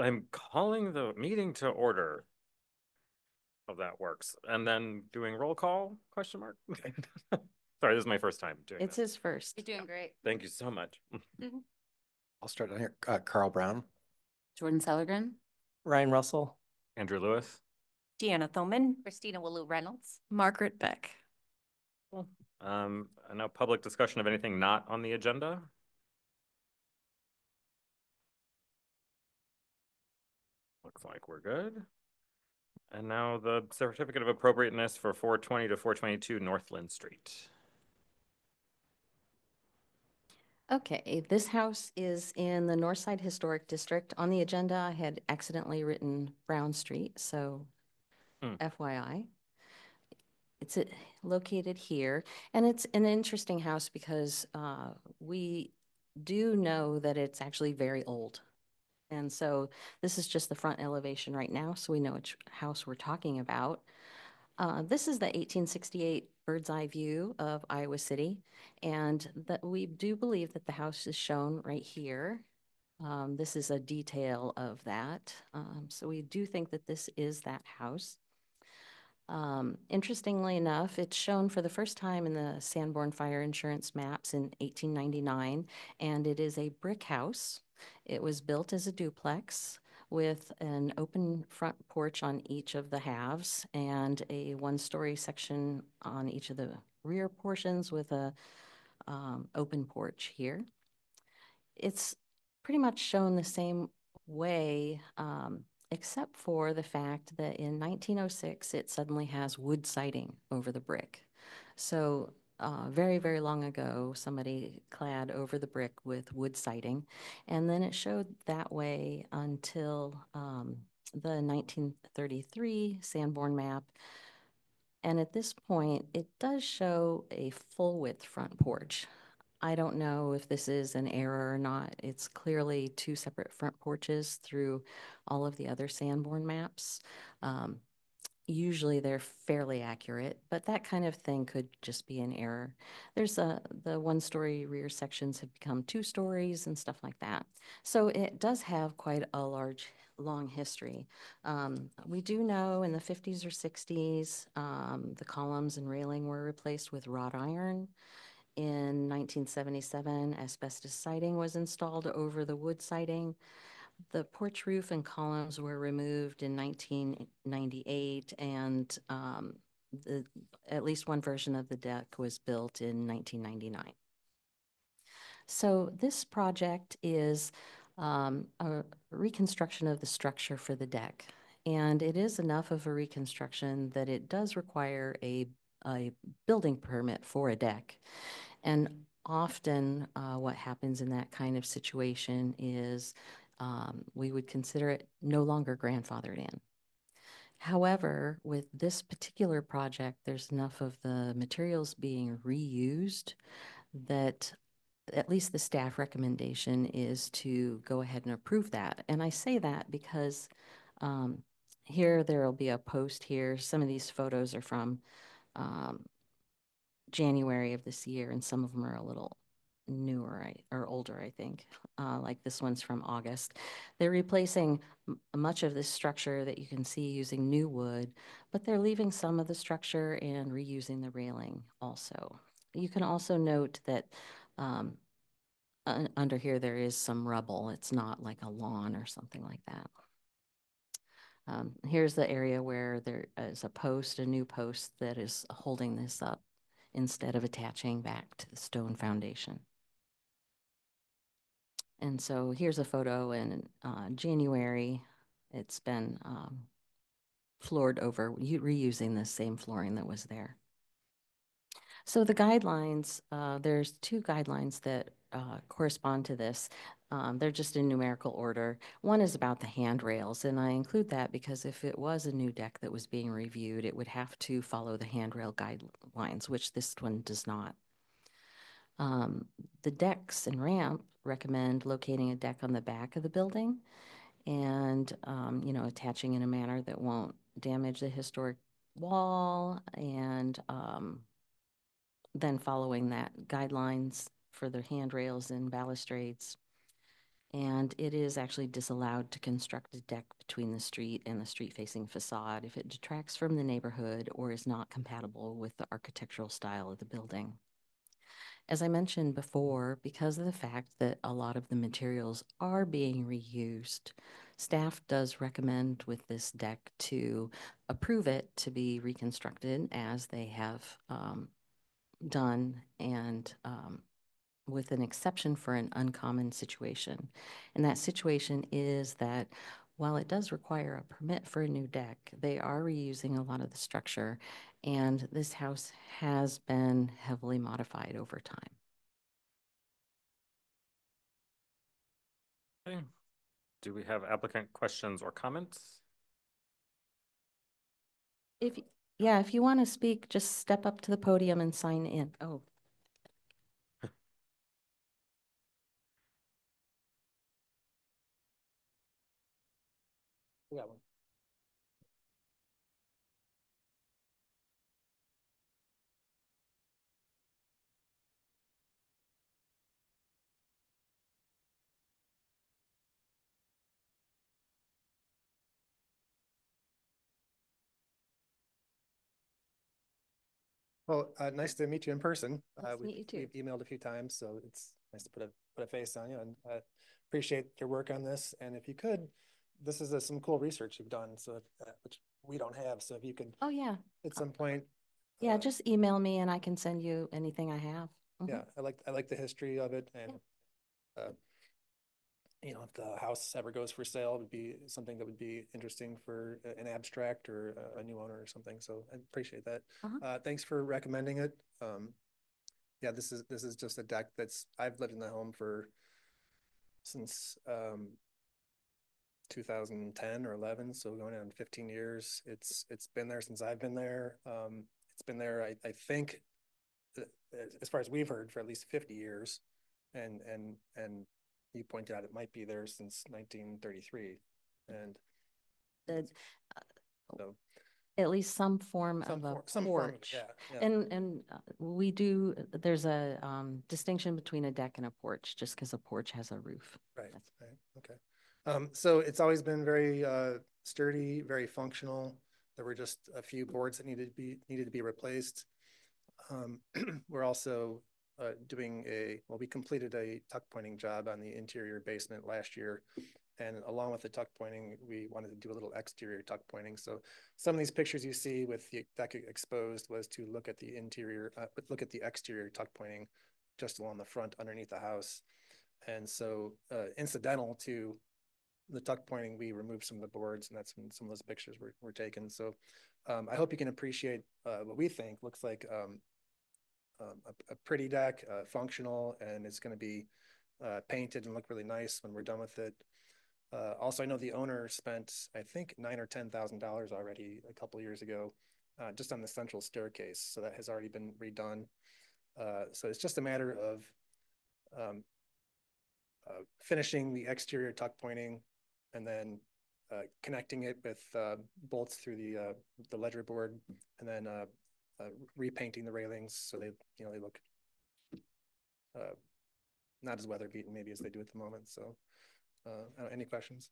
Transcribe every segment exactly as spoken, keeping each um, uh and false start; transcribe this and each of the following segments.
I'm calling the meeting to order. How that works. And then doing roll call, question mark? Sorry, this is my first time doing It's this. his first. You're doing great. Thank you so much. Mhm. I'll start on here. Uh, Carl Brown. Jordan Sellergren. Ryan Russell. Andrew Lewis. Deanna Thoman. Christina Willou Reynolds. Margaret Beck. Cool. Um, and now public discussion of anything not on the agenda. Looks like we're good. And now the certificate of appropriateness for four twenty to four twenty-two Northland Street. Okay, this house is in the Northside Historic District. On the agenda, I had accidentally written Brown Street, so Hmm. F Y I. It's uh, located here, and it's an interesting house because uh, we do know that it's actually very old. And so this is just the front elevation right now, so we know which house we're talking about. Uh, this is the eighteen sixty-eight bird's eye view of Iowa City, and that we do believe that the house is shown right here. Um, this is a detail of that. Um, so we do think that this is that house. Um, interestingly enough, it's shown for the first time in the Sanborn Fire Insurance maps in eighteen ninety-nine, and it is a brick house. It was built as a duplex with an open front porch on each of the halves and a one-story section on each of the rear portions with a um, open porch here. It's pretty much shown the same way, um, except for the fact that in nineteen oh six, it suddenly has wood siding over the brick. So uh, very, very long ago, somebody clad over the brick with wood siding, and then it showed that way until um, the nineteen thirty-three Sanborn map. And at this point, it does show a full width front porch. I don't know if this is an error or not. It's clearly two separate front porches through all of the other Sanborn maps. Um, usually they're fairly accurate, but that kind of thing could just be an error. There's a, the one-story rear sections have become two stories and stuff like that. So it does have quite a large, long history. Um, we do know in the fifties or sixties, um, the columns and railing were replaced with wrought iron. In nineteen seventy-seven, asbestos siding was installed over the wood siding. The porch roof and columns were removed in nineteen ninety-eight, and um, the, at least one version of the deck was built in nineteen ninety-nine. So this project is um, a reconstruction of the structure for the deck. And it is enough of a reconstruction that it does require a, a building permit for a deck. And often uh, what happens in that kind of situation is um, we would consider it no longer grandfathered in. However, with this particular project, there's enough of the materials being reused that at least the staff recommendation is to go ahead and approve that. And I say that because um, here there will be a post here. Some of these photos are from um, January of this year, and some of them are a little newer or older, I think. Uh, like this one's from August. They're replacing much of this structure that you can see using new wood, but they're leaving some of the structure and reusing the railing also. You can also note that um, uh, under here there is some rubble. It's not like a lawn or something like that. Um, here's the area where there is a post, a new post that is holding this up instead of attaching back to the stone foundation. And so here's a photo in uh, January. It's been um, floored over, reusing the same flooring that was there. So the guidelines, uh, there's two guidelines that uh, correspond to this. Um, they're just in numerical order. One is about the handrails, and I include that because if it was a new deck that was being reviewed, it would have to follow the handrail guidelines, which this one does not. Um, the decks and ramp recommend locating a deck on the back of the building and, um, you know, attaching in a manner that won't damage the historic wall, and um, then following that guidelines for the handrails and balustrades. And it is actually disallowed to construct a deck between the street and the street-facing facade if it detracts from the neighborhood or is not compatible with the architectural style of the building. As I mentioned before, because of the fact that a lot of the materials are being reused, staff does recommend with this deck to approve it to be reconstructed as they have um, done, and um, with an exception for an uncommon situation. And that situation is that while it does require a permit for a new deck, they are reusing a lot of the structure, and this house has been heavily modified over time. Okay. Do we have applicant questions or comments? If, yeah, if you want to speak, just step up to the podium and sign in. Oh, We got one. Well, uh, nice to meet you in person. Nice Uh, to we- meet you too. We've emailed a few times, so it's nice to put a, put a face on you, and I appreciate your work on this. And if you could, this is uh, some cool research you've done, so, uh, which we don't have, so if you could, oh yeah. at some point. Yeah, uh, just email me and I can send you anything I have. Mhm. Yeah, I like, I like the history of it, and, uh, you know, if the house ever goes for sale, it would be something that would be interesting for a- an abstract or a, a new owner or something, so I appreciate that. Uh-huh. Uh, thanks for recommending it. Um, yeah, this is, this is just a deck that's, I've lived in the home for, since, um, two thousand ten or eleven, so going on fifteen years. It's, it's been there since I've been there. Um, it's been there, I, I think, uh, as- as far as we've heard, for at least fifty years. And, and, and you pointed out it might be there since nineteen thirty-three. And The- so At least some form some, of a form- some form of it, porch. yeah, yeah. And, and uh, we do, there's a um, distinction between a deck and a porch, just because a porch has a roof. Right, That's- right, okay. Um, so it's always been very, uh, sturdy, very functional. There were just a few boards that needed to be, needed to be replaced. Um, we're also, uh, doing a, well, we completed a tuck pointing job on the interior basement last year. And along with the tuck pointing, we wanted to do a little exterior tuck pointing. So some of these pictures you see with the deck exposed was to look at the interior, uh, but look at the exterior tuck pointing just along the front underneath the house. And so, uh, incidental to the tuck pointing, we removed some of the boards, and that's when some of those pictures were, were taken. So, um, I hope you can appreciate, uh, what we think looks like, um, um, a, a pretty deck, uh, functional, and it's going to be, uh, painted and look really nice when we're done with it. Uh, also, I know the owner spent, I think, nine or ten thousand dollars already a couple of years ago, uh, just on the central staircase. So that has already been redone. Uh, so it's just a matter of, um, uh, finishing the exterior tuck pointing, and then, uh, connecting it with, uh, bolts through the, uh, the ledger board, and then, uh, uh, repainting the railings so they, you know, they look, uh, not as weather beaten maybe as they do at the moment. So, uh, any questions?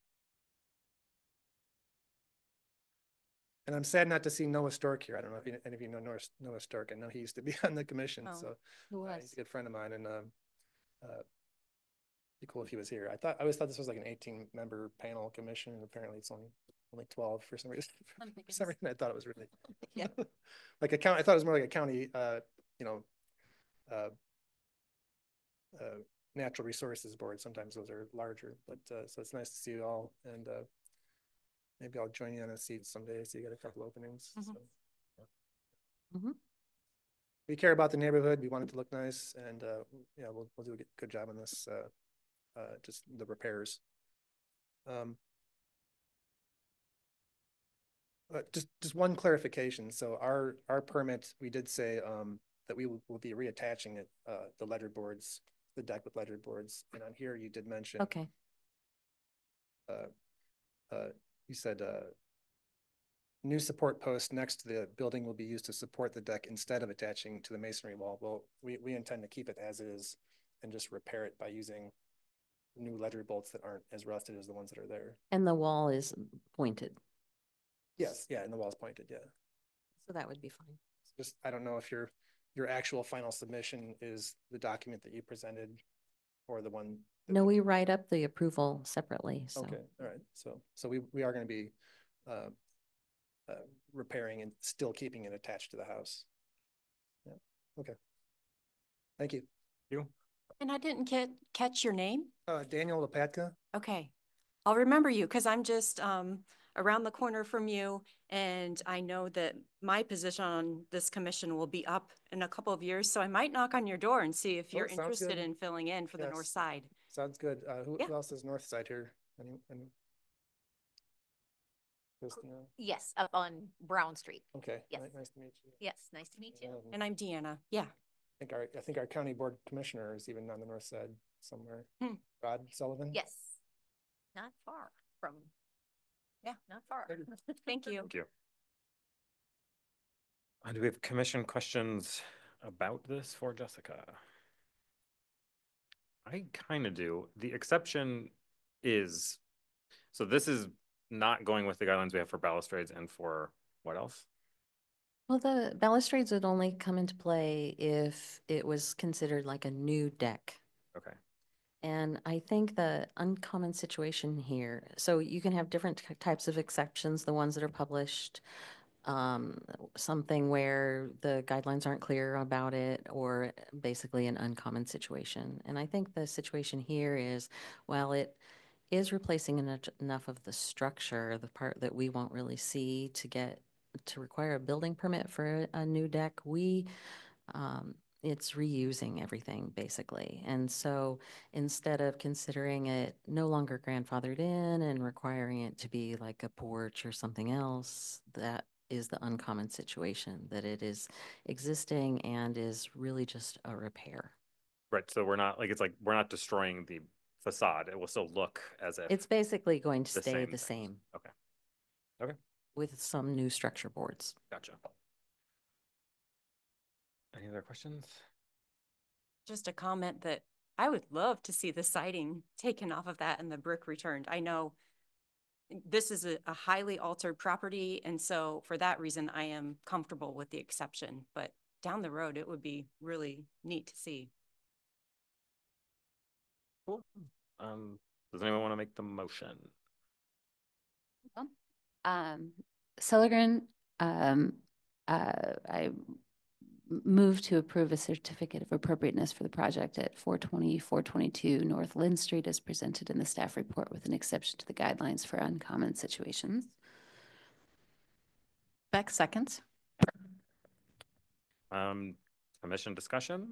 And I'm sad not to see Noah Stork here. I don't know if you, any of you know Noah, Noah Stork. I know he used to be on the commission, Oh, so Who uh, he's was? a good friend of mine, and um, uh, be cool if he was here. I thought I always thought this was like an eighteen member panel commission, and apparently it's only only twelve for some reason. Oh, For some goodness. reason, I thought it was really Yeah. like a county. I thought it was more like a county, uh, you know, uh, uh, natural resources board. Sometimes those are larger, but uh, so it's nice to see you all, and uh, maybe I'll join you on a seat someday. So you got a couple openings. Mhm. So. Mhm. We care about the neighborhood. We want it to look nice, and uh, yeah, we'll we'll do a good job on this. Uh, uh, just the repairs. Um, uh, just just one clarification. So our our permit, we did say um, that we will, will be reattaching it, uh, the ledger boards, the deck with ledger boards, and on here you did mention. Okay. Uh, uh, you said uh, new support post next to the building will be used to support the deck instead of attaching to the masonry wall. Well, we we intend to keep it as is and just repair it by using new letter bolts that aren't as rusted as the ones that are there. And the wall is pointed, Yes, yeah, and the wall's pointed, yeah. so that would be fine. Just, I don't know if your, your actual final submission is the document that you presented or the one. that No, the- we write up the approval separately, so. Okay, all right. So, so we, we are going to be uh, uh, repairing and still keeping it attached to the house. Yeah, okay. Thank you. You? And I didn't get, catch your name? Uh, Daniel Lepatka. Okay. I'll remember you because I'm just um around the corner from you. And I know that my position on this commission will be up in a couple of years. So I might knock on your door and see if Oh, you're sounds interested good. in filling in for the north Yes. side. Sounds good. Uh, who, Yeah. who else is north side here? Any, any? Christina? Yes, up on Brown Street. Okay. Yes. ni- Nice to meet you. Yes, nice to meet you. Um, And I'm Deanna. Yeah. I think our, I think our county board commissioner is even on the north side somewhere. Hmm. Rod Sullivan? Yes, not far from, yeah, not far. Thank Thank you. Thank you. Uh, do we have commission questions about this for Jessica? I kind of do. The exception is, so this is not going with the guidelines we have for balustrades and for what else? Well, the balustrades would only come into play if it was considered like a new deck. Okay. And I think the uncommon situation here, so you can have different ty- types of exceptions, the ones that are published, um, something where the guidelines aren't clear about it, or basically an uncommon situation. And I think the situation here is, while it is replacing enough, enough of the structure, the part that we won't really see to get to require a building permit for a, a new deck, we um, it's reusing everything basically. And so instead of considering it no longer grandfathered in and requiring it to be like a porch or something else, that is the uncommon situation, that it is existing and is really just a repair. Right. So we're not like, it's like, we're not destroying the facade. It will still look as if. It's basically going to the stay same the things. same Okay. Okay. with some new structure boards. Gotcha. Any other questions? Just a comment that I would love to see the siding taken off of that and the brick returned. I know this is a, a highly altered property, and so for that reason, I am comfortable with the exception. But down the road, it would be really neat to see. Cool. Um, does anyone want to make the motion? Um, Seligren, um, uh, I m- move to approve a certificate of appropriateness for the project at four twenty, four twenty-two North Lynn Street as presented in the staff report with an exception to the guidelines for uncommon situations. Beck seconds. Um, commission discussion?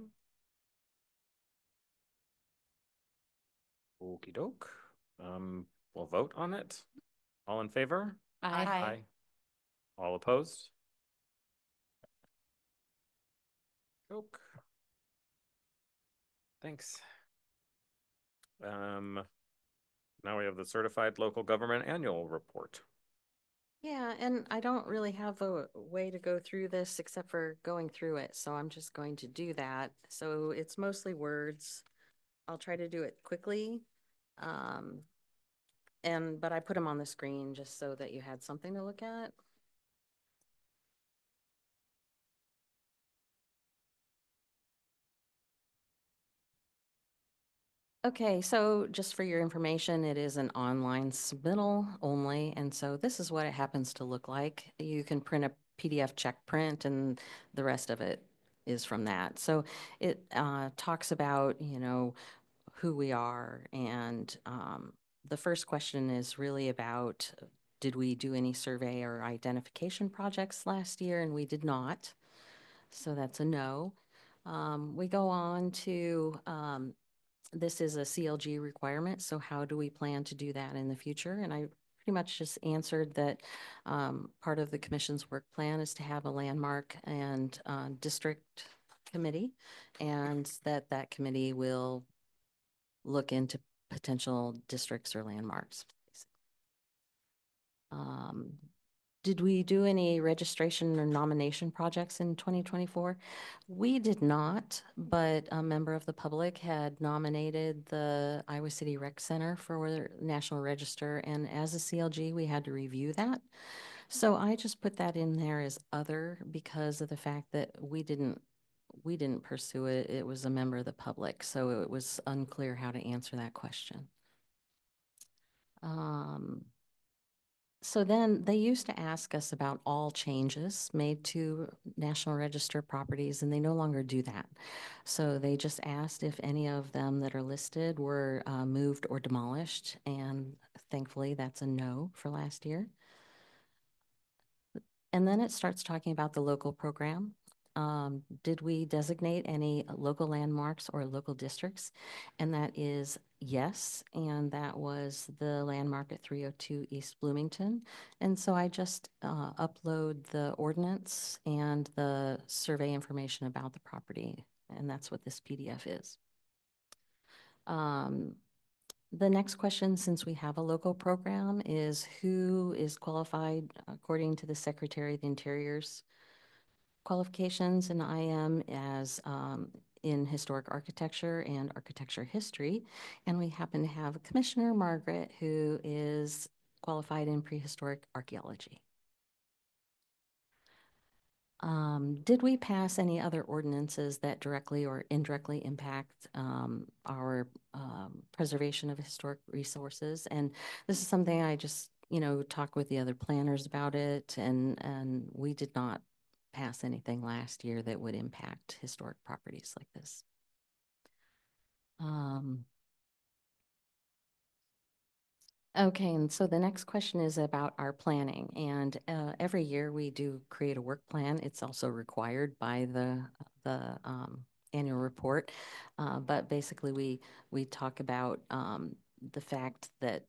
Okey doke. Um, we'll vote on it. All in favor? Aye. All opposed? Doke. Thanks. Um, now we have the certified local government annual report. Yeah, and I don't really have a way to go through this except for going through it, so I'm just going to do that. So it's mostly words. I'll try to do it quickly. Um, and, but I put them on the screen just so that you had something to look at. Okay, so just for your information, it is an online submittal only, and so this is what it happens to look like. You can print a P D F check print and the rest of it is from that. So it uh, talks about, you know, who we are, and um, the first question is really about, did we do any survey or identification projects last year? And we did not, so that's a no. Um, we go on to um, this is a C L G requirement, so how do we plan to do that in the future? And I pretty much just answered that um, part of the commission's work plan is to have a landmark and uh, district committee, and that that committee will look into potential districts or landmarks. Um, did we do any registration or nomination projects in twenty twenty-four? We did not, but a member of the public had nominated the Iowa City Rec Center for National Register, and as a C L G, we had to review that. So I just put that in there as other because of the fact that we didn't we didn't pursue it. It was a member of the public, so it was unclear how to answer that question. Um, so then they used to ask us about all changes made to National Register properties, and they no longer do that. So they just asked if any of them that are listed were uh, moved or demolished, and thankfully that's a no for last year. And then it starts talking about the local program. Um, did we designate any local landmarks or local districts? And that is yes, and that was the landmark at three oh two East Bloomington. And so I just uh, upload the ordinance and the survey information about the property, and that's what this P D F is. Um, The next question, since we have a local program, is who is qualified according to the Secretary of the Interior's qualifications, and I am as um, in historic architecture and architecture history, and we happen to have Commissioner Margaret, who is qualified in prehistoric archaeology. Um, did we pass any other ordinances that directly or indirectly impact um, our um, preservation of historic resources? And this is something I just, you know, talked with the other planners about it, and and we did not pass anything last year that would impact historic properties like this. Um, Okay, and so the next question is about our planning. And uh, every year we do create a work plan. It's also required by the the um, annual report. Uh, but basically, we we talk about um, the fact that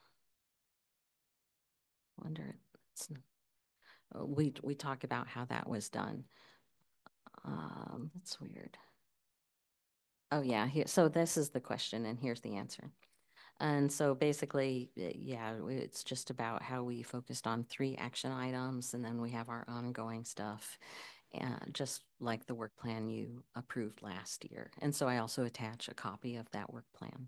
I wonder it's, uh, we we talk about how that was done. Um, that's weird. Oh yeah, here. So this is the question, and here's the answer. And so basically, uh, yeah, w- it's just about how we focused on three action items, and then we have our ongoing stuff, and just like the work plan you approved last year. And so I also attach a copy of that work plan.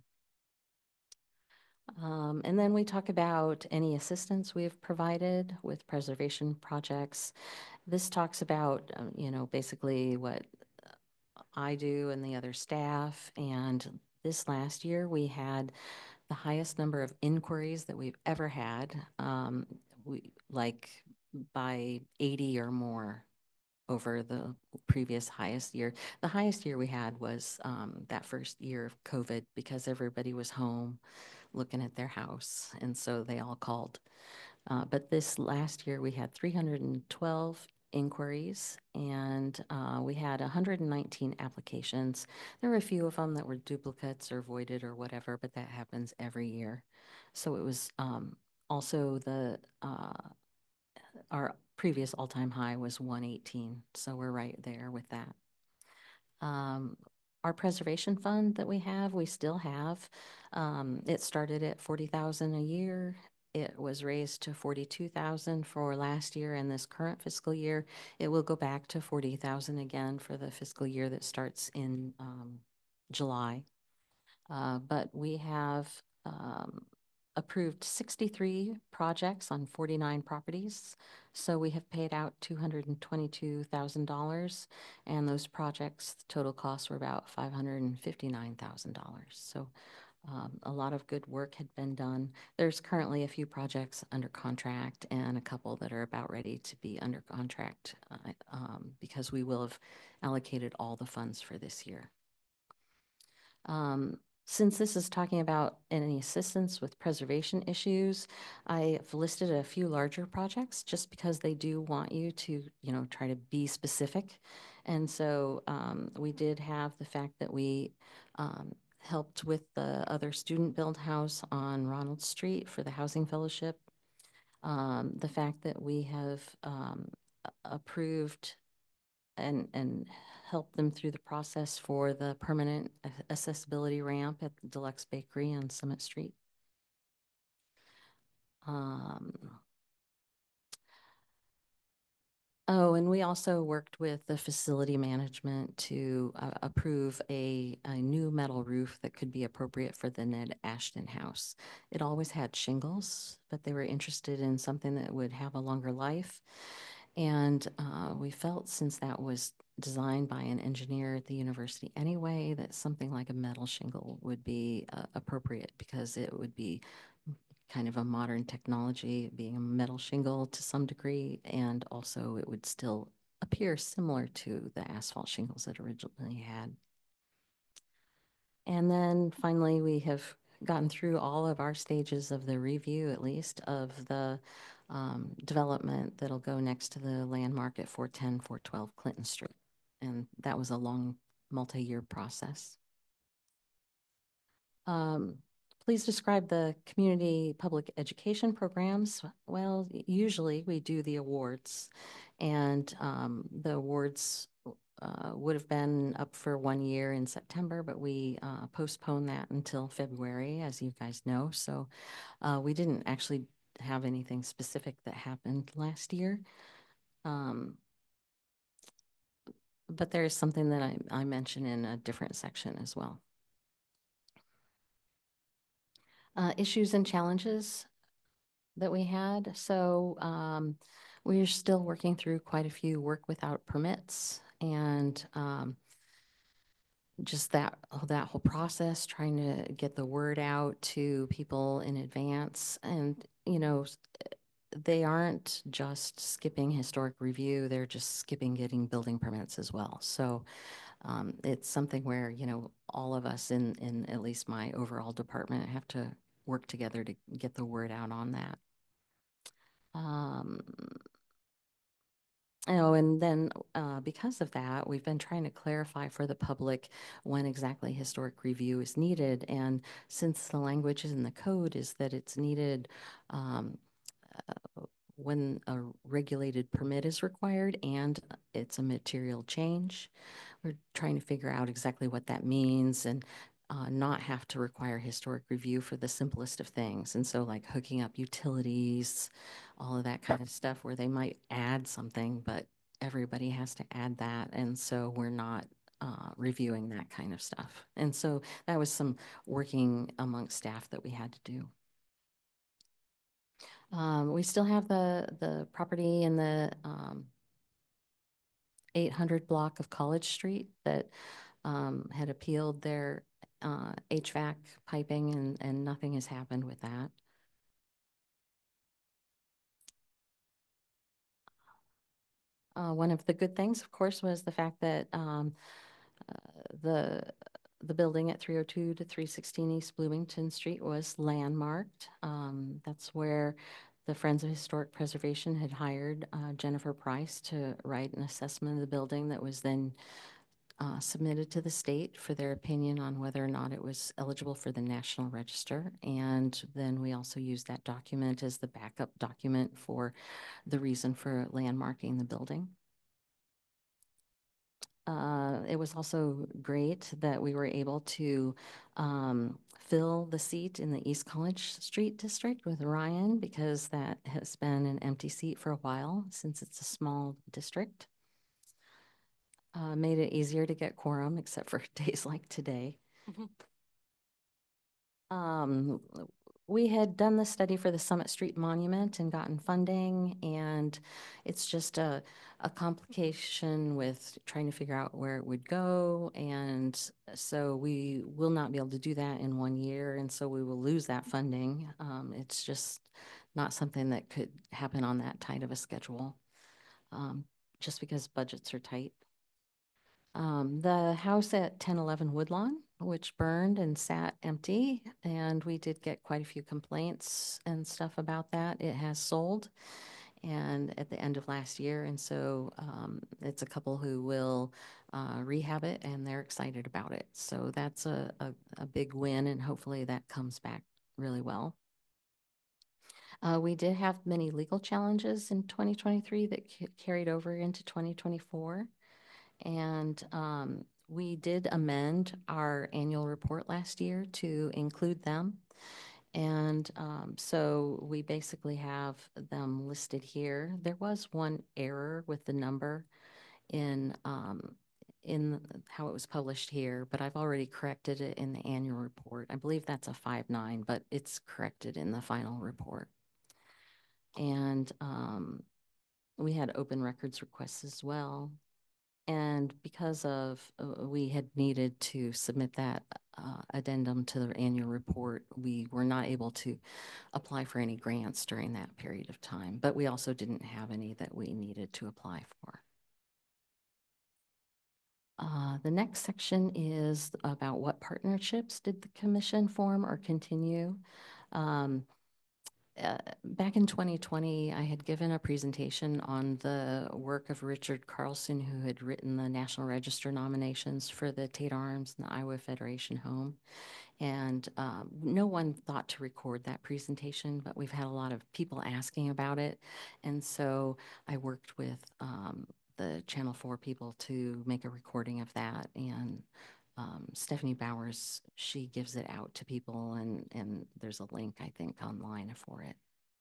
Um, and then we talk about any assistance we've provided with preservation projects. This talks about, um, you know, basically what I do and the other staff. And this last year, we had the highest number of inquiries that we've ever had, um, we like by eighty or more over the previous highest year. The highest year we had was um, that first year of COVID because everybody was home looking at their house, and so they all called. Uh, but this last year we had three hundred twelve inquiries, and uh, we had one hundred nineteen applications. There were a few of them that were duplicates or voided or whatever, but that happens every year. So it was um, also the uh, our previous all-time high was one eighteen, so we're right there with that. Um, our preservation fund that we have, we still have. Um, it started at forty thousand a year. It was raised to forty-two thousand for last year, and this current fiscal year, it will go back to forty thousand again for the fiscal year that starts in um, July. Uh, but we have um, approved sixty-three projects on forty-nine properties. So we have paid out two hundred twenty-two thousand dollars, and those projects, total costs were about five hundred fifty-nine thousand dollars. So um, a lot of good work had been done. There's currently a few projects under contract and a couple that are about ready to be under contract uh, um, because we will have allocated all the funds for this year. Um, since this is talking about any assistance with preservation issues, I've listed a few larger projects just because they do want you to, you know, try to be specific. And so um, we did have the fact that we um, helped with the other student build house on Ronald Street for the Housing Fellowship. Um, the fact that we have um, approved and and help them through the process for the permanent accessibility ramp at the Deluxe Bakery on Summit Street. Um, Oh, and we also worked with the facility management to uh, approve a, a new metal roof that could be appropriate for the Ned Ashton House. It always had shingles, but they were interested in something that would have a longer life. And uh, we felt, since that was designed by an engineer at the university anyway, that something like a metal shingle would be uh, appropriate, because it would be kind of a modern technology, being a metal shingle to some degree, and also it would still appear similar to the asphalt shingles it originally had. And then finally, we have gotten through all of our stages of the review, at least, of the um, development that'll go next to the landmark at four ten, four twelve Clinton Street. And that was a long, multi-year process. Um, Please describe the community public education programs. Well, usually we do the awards, and um, the awards uh, would have been up for one year in September, but we uh, postponed that until February, as you guys know. So uh, we didn't actually have anything specific that happened last year. Um, but there is something that I, I mentioned in a different section as well. Uh, issues and challenges that we had. So um, we're still working through quite a few work without permits, and um, just that that whole process, trying to get the word out to people in advance. And you know, they aren't just skipping historic review, they're just skipping getting building permits as well. So um, it's something where, you know, all of us in in at least my overall department have to work together to get the word out on that. Um, Oh, and then uh, because of that, we've been trying to clarify for the public when exactly historic review is needed. And since the language in the code is that it's needed um, uh, when a regulated permit is required and it's a material change, we're trying to figure out exactly what that means, and uh, not have to require historic review for the simplest of things. And so like hooking up utilities, all of that kind of stuff where they might add something, but everybody has to add that. And so we're not uh, reviewing that kind of stuff. And so that was some working amongst staff that we had to do. Um, we still have the, the property in the um, eight hundred block of College Street that um, had appealed their uh, H V A C piping, and, and nothing has happened with that. Uh, one of the good things, of course, was the fact that um, uh, the the building at three oh two to three sixteen East Bloomington Street was landmarked. Um, that's where the Friends of Historic Preservation had hired uh, Jennifer Price to write an assessment of the building that was then Uh, submitted to the state for their opinion on whether or not it was eligible for the National Register. And then we also used that document as the backup document for the reason for landmarking the building. Uh, it was also great that we were able to um, fill the seat in the East College Street district with Ryan, because that has been an empty seat for a while since it's a small district. Uh, made it easier to get quorum, except for days like today. Um, we had done the study for the Summit Street Monument and gotten funding, and it's just a, a complication with trying to figure out where it would go. And so we will not be able to do that in one year, and so we will lose that funding. Um, it's just not something that could happen on that tight of a schedule, um, just because budgets are tight. Um, the house at ten eleven Woodlawn, which burned and sat empty, and we did get quite a few complaints and stuff about that. It has sold, and at the end of last year, and so um, it's a couple who will uh, rehab it, and they're excited about it. So that's a, a, a big win, and hopefully that comes back really well. Uh, we did have many legal challenges in twenty twenty-three that ca carried over into twenty twenty-four. And um, we did amend our annual report last year to include them. And um, so we basically have them listed here. There was one error with the number in um, in how it was published here, but I've already corrected it in the annual report. I believe that's a five nine, but it's corrected in the final report. And um, we had open records requests as well. And because of, uh, we had needed to submit that uh, addendum to the annual report, we were not able to apply for any grants during that period of time, but we also didn't have any that we needed to apply for. Uh, the next section is about what partnerships did the commission form or continue. Um, uh, back in twenty twenty, I had given a presentation on the work of Richard Carlson, who had written the National Register nominations for the Tate Arms and the Iowa Federation Home. And um, no one thought to record that presentation, but we've had a lot of people asking about it. And so I worked with um, the Channel four people to make a recording of that. And um, Stephanie Bowers, she gives it out to people, and, and there's a link, I think, online for it.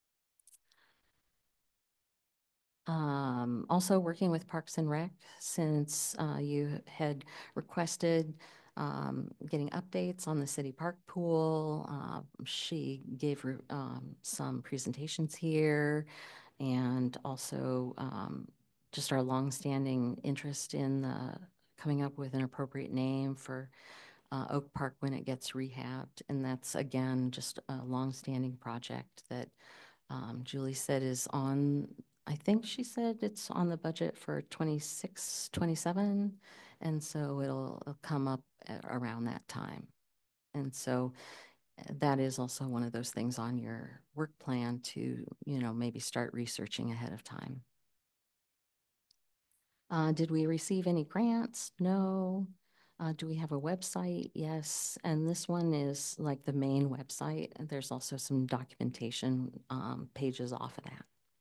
Um, also working with Parks and Rec, since uh, you had requested um, getting updates on the city park pool. Uh, she gave um, some presentations here, and also um, just our longstanding interest in the, coming up with an appropriate name for uh, Oak Park when it gets rehabbed. And that's, again, just a longstanding project that um, Julie said is on, I think she said it's on the budget for twenty-six, twenty-seven. And so it'll, it'll come up at around that time. And so uh, that is also one of those things on your work plan to, you know, maybe start researching ahead of time. Uh, did we receive any grants? No. Uh, do we have a website? Yes. And this one is like the main website. And there's also some documentation um, pages off of that.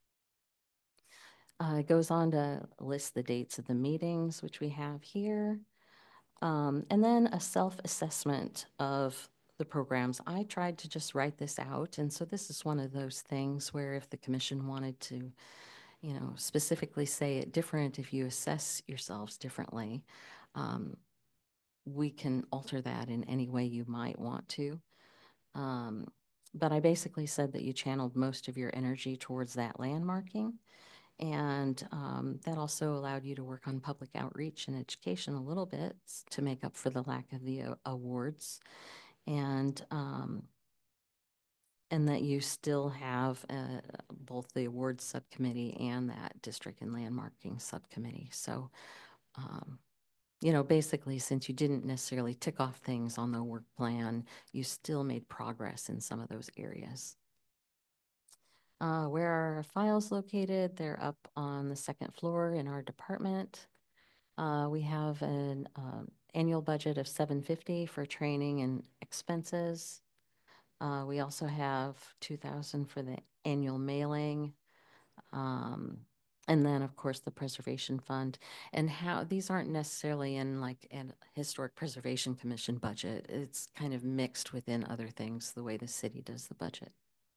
Uh, it goes on to list the dates of the meetings, which we have here. Um, and then a self-assessment of the programs. I tried to just write this out. And so this is one of those things where if the commission wanted to, you know, specifically say it different, if you assess yourselves differently, um, we can alter that in any way you might want to. Um, but I basically said that you channeled most of your energy towards that landmarking. And um, that also allowed you to work on public outreach and education a little bit to make up for the lack of the uh, awards. And um, and that you still have uh, both the awards subcommittee and that district and landmarking subcommittee. So, um, you know, basically, since you didn't necessarily tick off things on the work plan, you still made progress in some of those areas. Uh, where are our files located? They're up on the second floor in our department. Uh, we have an um, annual budget of seven fifty for training and expenses. Uh, we also have two thousand for the annual mailing. Um, and then, of course, the preservation fund. And how these aren't necessarily in like an historic preservation commission budget. It's kind of mixed within other things, the way the city does the budget.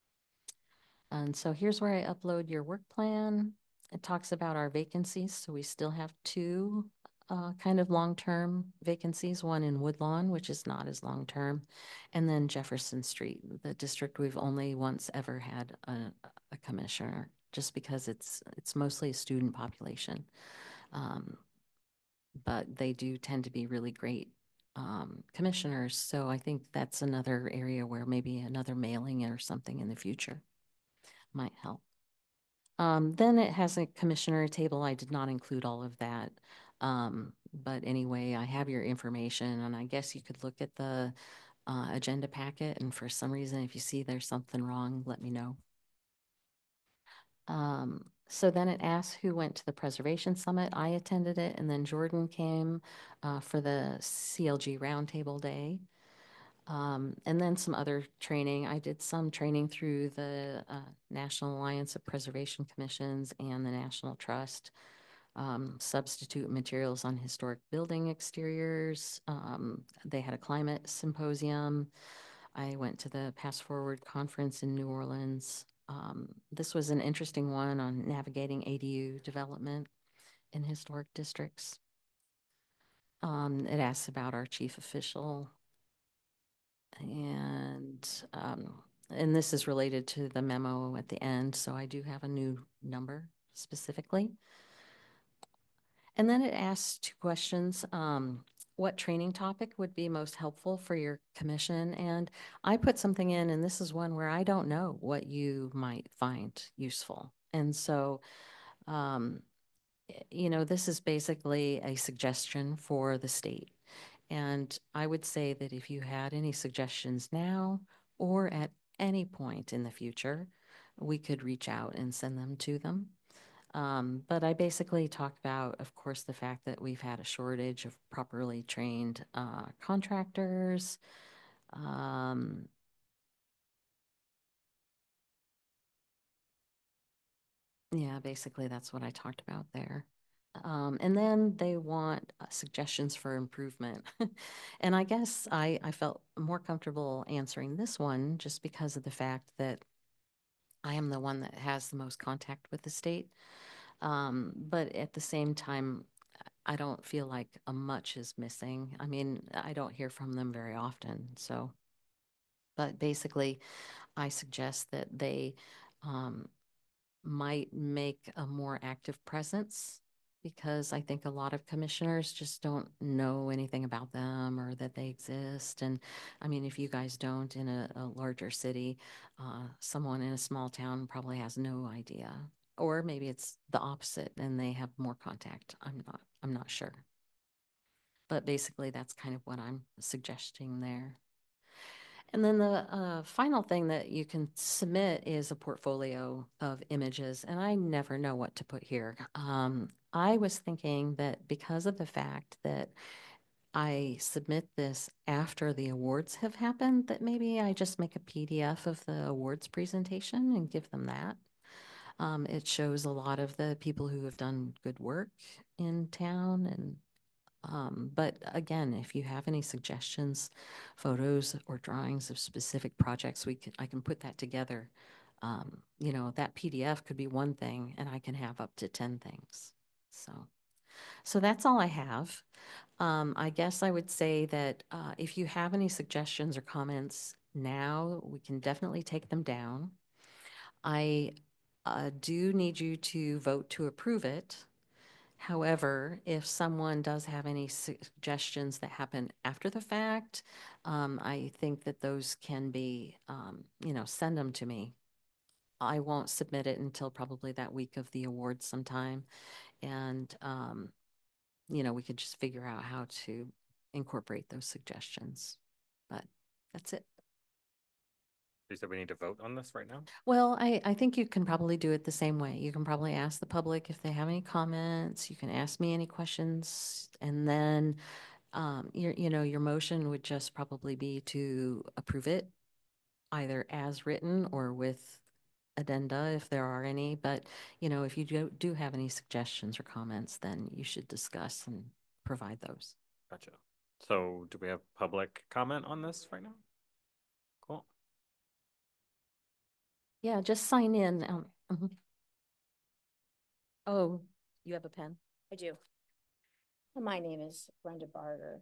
And so here's where I upload your work plan. It talks about our vacancies. So we still have two uh, kind of long-term vacancies, one in Woodlawn, which is not as long-term, and then Jefferson Street, the district we've only once ever had a, a commissioner, just because it's it's mostly a student population. Um, but they do tend to be really great um, commissioners. So I think that's another area where maybe another mailing or something in the future might help. Um, then it has a commissioner table. I did not include all of that. Um, but anyway, I have your information, and I guess you could look at the uh, agenda packet, and for some reason, if you see there's something wrong, let me know. Um, so then it asks who went to the Preservation Summit. I attended it, and then Jordan came uh, for the C L G Roundtable Day. Um, and then some other training. I did some training through the uh, National Alliance of Preservation Commissions and the National Trust. Um, substitute materials on historic building exteriors. Um, they had a climate symposium. I went to the Pass Forward Conference in New Orleans. Um, this was an interesting one on navigating A D U development in historic districts. Um, it asks about our chief official. And, um, and this is related to the memo at the end, so I do have a new number specifically. And then it asks two questions. Um, what training topic would be most helpful for your commission? And I put something in, and this is one where I don't know what you might find useful. And so, um, y- you know, this is basically a suggestion for the state. And I would say that if you had any suggestions now or at any point in the future, we could reach out and send them to them. Um, but I basically talked about, of course, the fact that we've had a shortage of properly trained uh, contractors. Um, yeah, basically that's what I talked about there. Um, and then they want uh, suggestions for improvement. And I guess I, I felt more comfortable answering this one just because of the fact that I am the one that has the most contact with the state. Um, but at the same time, I don't feel like a much is missing. I mean, I don't hear from them very often, so. But basically, I suggest that they um, might make a more active presence because I think a lot of commissioners just don't know anything about them or that they exist. And I mean, if you guys don't in a, a larger city, uh, someone in a small town probably has no idea. Or maybe it's the opposite and they have more contact. I'm not, I'm not sure. But basically, that's kind of what I'm suggesting there. And then the uh, final thing that you can submit is a portfolio of images, and I never know what to put here. Um, I was thinking that because of the fact that I submit this after the awards have happened, that maybe I just make a P D F of the awards presentation and give them that. Um, it shows a lot of the people who have done good work in town and um, but again, if you have any suggestions, photos or drawings of specific projects, we can, I can put that together. Um, you know, that P D F could be one thing and I can have up to ten things. So, so that's all I have. Um, I guess I would say that uh, if you have any suggestions or comments now, we can definitely take them down. I uh, do need you to vote to approve it. However, if someone does have any suggestions that happen after the fact, um, I think that those can be, um, you know, send them to me. I won't submit it until probably that week of the awards sometime. And, um, you know, we could just figure out how to incorporate those suggestions. But that's it. You said we need to vote on this right now? Well, I, I think you can probably do it the same way. You can probably ask the public if they have any comments. You can ask me any questions. And then, um, your, you know, your motion would just probably be to approve it either as written or with addenda if there are any. But, you know, if you do, do have any suggestions or comments, then you should discuss and provide those. Gotcha. So do we have public comment on this right now? Cool. Yeah, just sign in. Um, mhm. Oh, you have a pen? I do. My name is Brenda Barter.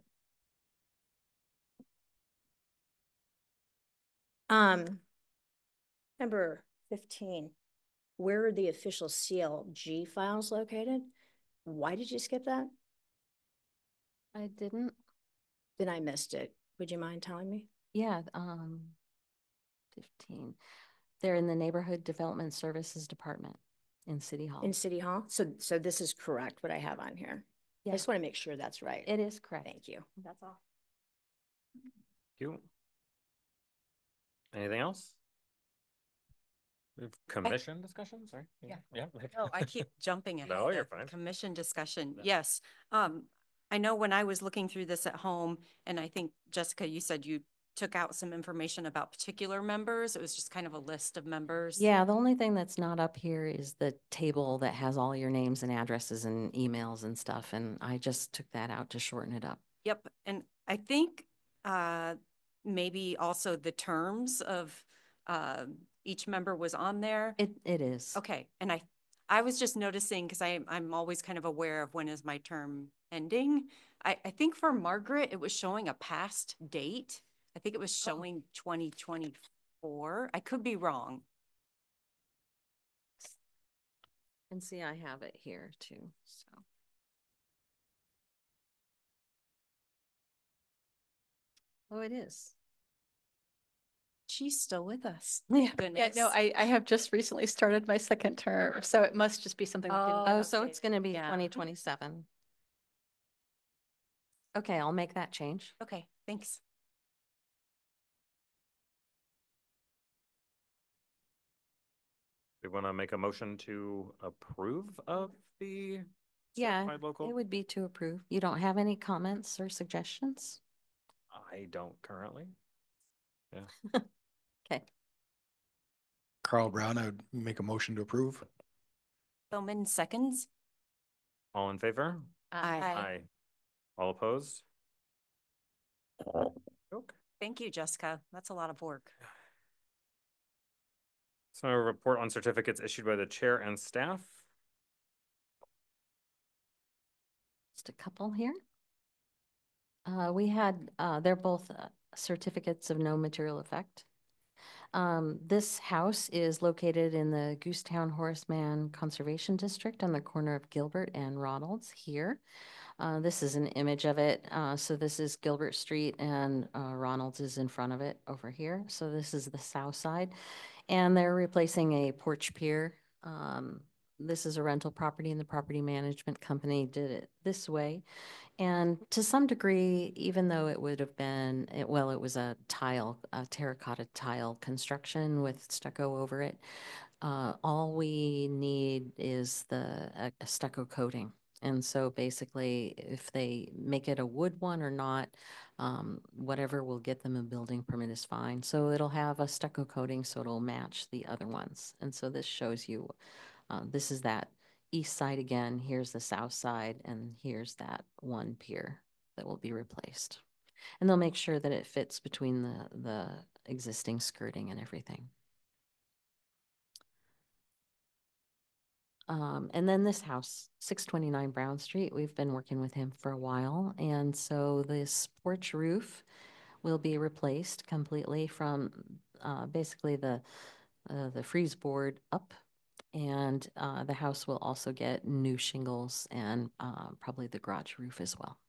Um, number fifteen, where are the official C L G files located? Why did you skip that? I didn't. Then I missed it. Would you mind telling me? Yeah, um, fifteen. They're in the Neighborhood Development Services Department in City Hall. In City Hall? So, so this is correct, what I have on here. I Yeah, just want to make sure that's right. it is correct. Thank you. That's all. You. Anything else? We have commission discussion, sorry? Yeah. Yeah. Oh, I keep jumping ahead. No, you're of fine. Commission discussion. Yeah. Yes. Um, I know when I was looking through this at home, and I think Jessica, you said you took out some information about particular members. It was just kind of a list of members. Yeah, the only thing that's not up here is the table that has all your names and addresses and emails and stuff. And I just took that out to shorten it up. Yep. And I think, uh, maybe also the terms of, uh, each member was on there. It, it is. Okay, and I, I was just noticing, because I, I'm always kind of aware of when is my term ending. I, I think for Margaret, it was showing a past date. I think it was showing twenty twenty-four. I could be wrong. And see, I have it here too, so. Oh, it is. She's still with us. Yeah, yeah, Goodness. no, I, I have just recently started my second term, so it must just be something. we didn't get Oh, so it's updated. gonna be Yeah. twenty twenty-seven. Okay, I'll make that change. Okay, thanks. We want to make a motion to approve of the Yeah, certified local? it would be to approve. You don't have any comments or suggestions? I don't currently. Okay, Carl Brown, I would make a motion to approve. Bowman seconds. All in favor? Aye. Aye. All opposed? Okay. Thank you, Jessica. That's a lot of work. So a report on certificates issued by the chair and staff. just a couple here. Uh, we had, uh, they're both uh, certificates of no material effect. Um, this house is located in the Goosetown Horseman Conservation District on the corner of Gilbert and Ronalds here. Uh, this is an image of it. Uh, so this is Gilbert Street and uh, Ronalds is in front of it over here. So this is the south side. And they're replacing a porch pier. Um, this is a rental property and the property management company did it this way. And to some degree, even though it would have been, it, well, it was a tile, a terracotta tile construction with stucco over it. Uh, all we need is the a, a stucco coating. And so basically, if they make it a wood one or not, um, whatever will get them a building permit is fine. So it'll have a stucco coating, so it'll match the other ones. And so this shows you, uh, this is that east side again, here's the south side, and here's that one pier that will be replaced. And they'll make sure that it fits between the, the existing skirting and everything. Um, and then this house, six twenty-nine Brown Street, we've been working with him for a while. And so this porch roof will be replaced completely from uh, basically the, uh, the freeze board up. And uh, the house will also get new shingles and uh, probably the garage roof as well.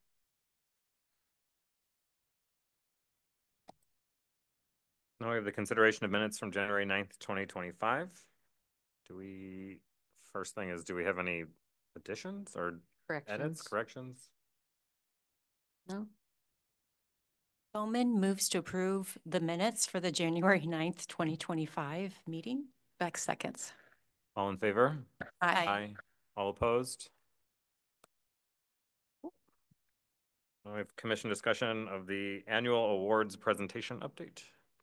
Now we have the consideration of minutes from January ninth, twenty twenty-five. Do we, first thing is, do we have any additions or edits, Corrections? corrections? No? Bowman moves to approve the minutes for the January ninth, twenty twenty-five meeting. Beck seconds. All in favor? Aye. Aye. All opposed? Now we have commission discussion of the annual awards presentation update.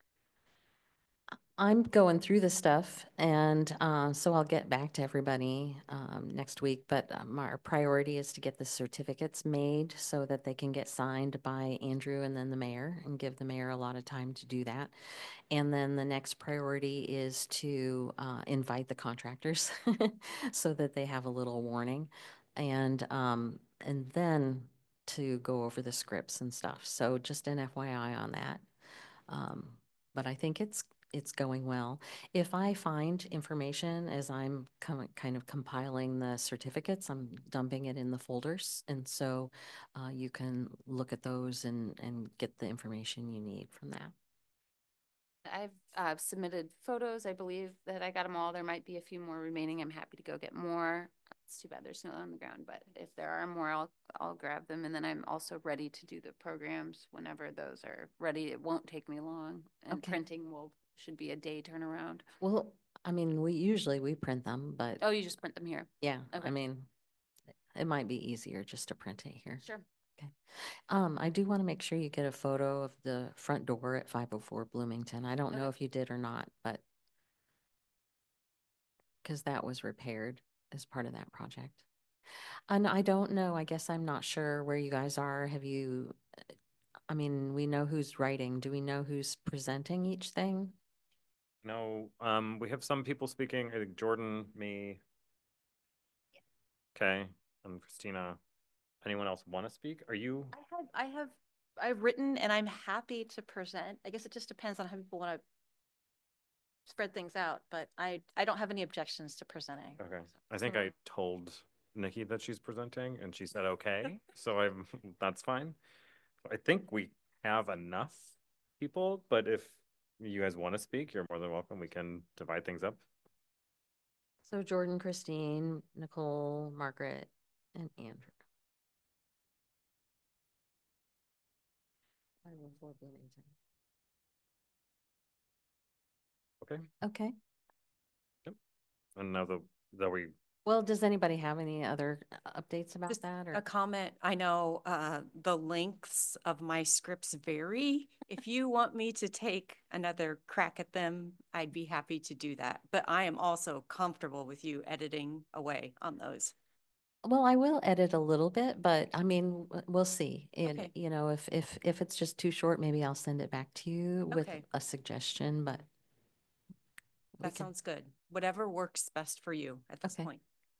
I'm going through the stuff, and uh, so I'll get back to everybody um, next week. But um, our priority is to get the certificates made so that they can get signed by Andrew and then the mayor, and give the mayor a lot of time to do that. And then the next priority is to uh, invite the contractors so that they have a little warning, and um, and then to go over the scripts and stuff. So just an F Y I on that. Um, but I think it's it's going well. If I find information as I'm com- kind of compiling the certificates, I'm dumping it in the folders. And so uh, you can look at those and, and get the information you need from that. I've uh, submitted photos. I believe that I got them all. There might be a few more remaining. I'm happy to go get more. It's too bad there's snow on the ground, but if there are more, I'll I'll grab them. And then I'm also ready to do the programs whenever those are ready. It won't take me long, and Okay. printing will should be a day turnaround. Well, I mean, we usually we print them, but Oh, you just print them here? yeah, okay. I mean, it might be easier just to print it here. Sure. Um, I do want to make sure you get a photo of the front door at five oh four Bloomington. I don't know Okay. if you did or not, but because that was repaired as part of that project. And I don't know, I guess I'm not sure where you guys are. Have you, I mean, we know who's writing. Do we know who's presenting each thing? No, um, we have some people speaking, I think Jordan, me. Okay, and Christina. Anyone else want to speak? Are you? I have, I have, I've written and I'm happy to present. I guess it just depends on how people want to spread things out, but I, I don't have any objections to presenting. Okay, I think I told Nikki that she's presenting and she said, okay, so I'm, that's fine. I think we have enough people, but if you guys want to speak, you're more than welcome. We can divide things up. So Jordan, Christine, Nicole, Margaret, and Andrew. five oh four Bloomington. Okay, Okay. and now the, that we, Well, does anybody have any other uh, updates about Just that? a Or comment, I know uh, the lengths of my scripts vary. If you want me to take another crack at them, I'd be happy to do that. But I am also comfortable with you editing away on those. Well, I will edit a little bit, but I mean, w- we'll see. And, Okay. you know, if, if, if it's just too short, maybe I'll send it back to you with Okay. a suggestion, but. we That can- sounds good. Whatever works best for you at this Okay. point.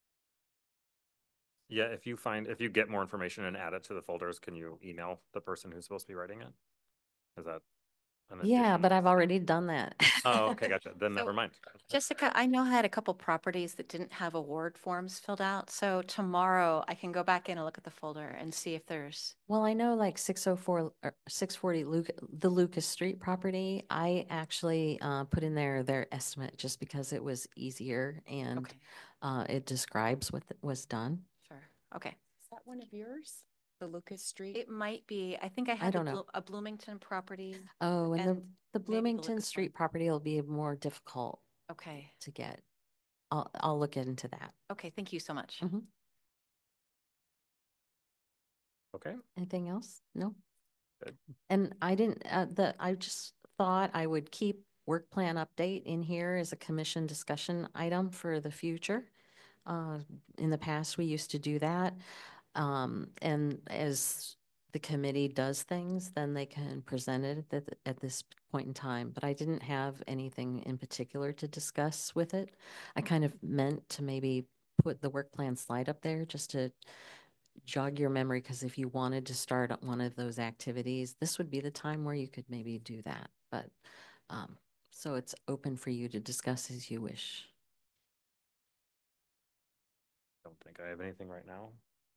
yeah, if you find, if you get more information and add it to the folders, can you email the person who's supposed to be writing it? Is that an Yeah, additional but I've step? already done that. Oh, okay, gotcha. Then So- never mind. Jessica, I know I had a couple properties that didn't have award forms filled out. So tomorrow I can go back in and look at the folder and see if there's, Well, I know like six oh four or six forty Luke, the Lucas Street property, I actually uh, put in there their estimate just because it was easier and okay, uh, it describes what th- was done. sure. Okay. Is that one of yours? The Lucas Street? It might be, I think I had the don't know. Blo- a Bloomington property. Oh, and the, And the maybe the Bloomington Lucas one. Street property will be more difficult Okay. to get. I'll, I'll look into that. Okay. Thank you so much. Mhm. Okay, Anything else? No? Good. And I didn't, uh, the, I just thought I would keep work plan update in here as a commission discussion item for the future. Uh, in the past, we used to do that. Um, and as the committee does things, then they can present it at, th- at this point in time. But I didn't have anything in particular to discuss with it. I kind of meant to maybe put the work plan slide up there just to jog your memory, because if you wanted to start on one of those activities, this would be the time where you could maybe do that. But, um, so it's open for you to discuss as you wish. don't think I have anything right now.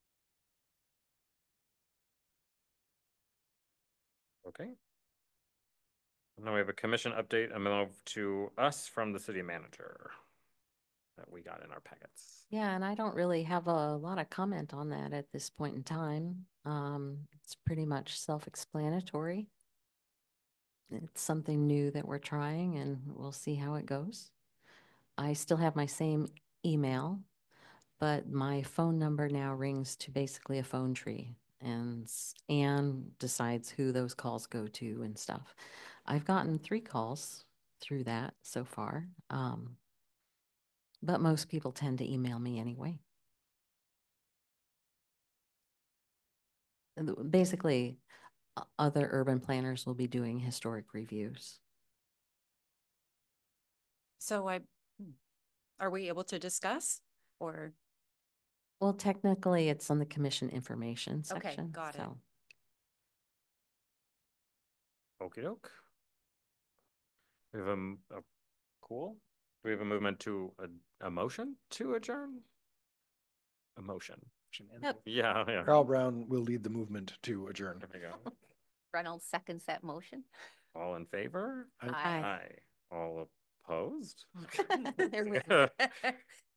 Okay. Now we have a commission update, a memo to us from the city manager that we got in our packets. Yeah, and I don't really have a lot of comment on that at this point in time. Um, it's pretty much self-explanatory. It's something new that we're trying and we'll see how it goes. I still have my same email, but my phone number now rings to basically a phone tree, and s- Anne decides who those calls go to and stuff. I've gotten three calls through that so far. Um, but most people tend to email me anyway. And th- Basically, o- other urban planners will be doing historic reviews. So I, hmm, are we able to discuss or? Well, technically, it's on the commission information Okay, section. got it. so. Okey doke. We have a, m- a- cool. Do we have a movement to a, a motion to adjourn? A motion. Yep. Yeah, yeah. Carl Brown will lead the movement to adjourn. There we go. Reynolds seconds that motion. All in favor? Aye. Aye. Aye. All opposed? There we go.